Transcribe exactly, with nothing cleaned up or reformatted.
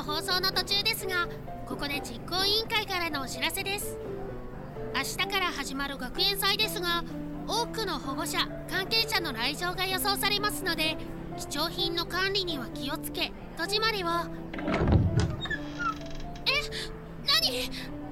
放送の途中ですが、ここで実行委員会からのお知らせです。明日から始まる学園祭ですが、多くの保護者関係者の来場が予想されますので、貴重品の管理には気をつけ、戸締まりを。え、何？